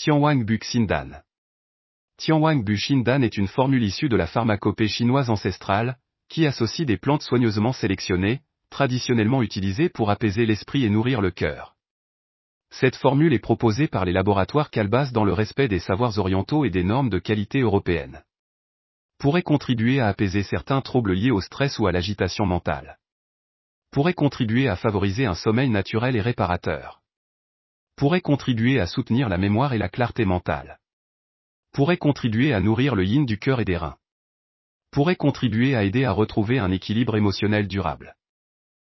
Tianhuangbu Xindan. Tianhuangbu Xindan est une formule issue de la pharmacopée chinoise ancestrale, qui associe des plantes soigneusement sélectionnées, traditionnellement utilisées pour apaiser l'esprit et nourrir le cœur. Cette formule est proposée par les laboratoires Calbas dans le respect des savoirs orientaux et des normes de qualité européennes. Pourrait contribuer à apaiser certains troubles liés au stress ou à l'agitation mentale. Pourrait contribuer à favoriser un sommeil naturel et réparateur. Pourrait contribuer à soutenir la mémoire et la clarté mentale. Pourrait contribuer à nourrir le yin du cœur et des reins. Pourrait contribuer à aider à retrouver un équilibre émotionnel durable.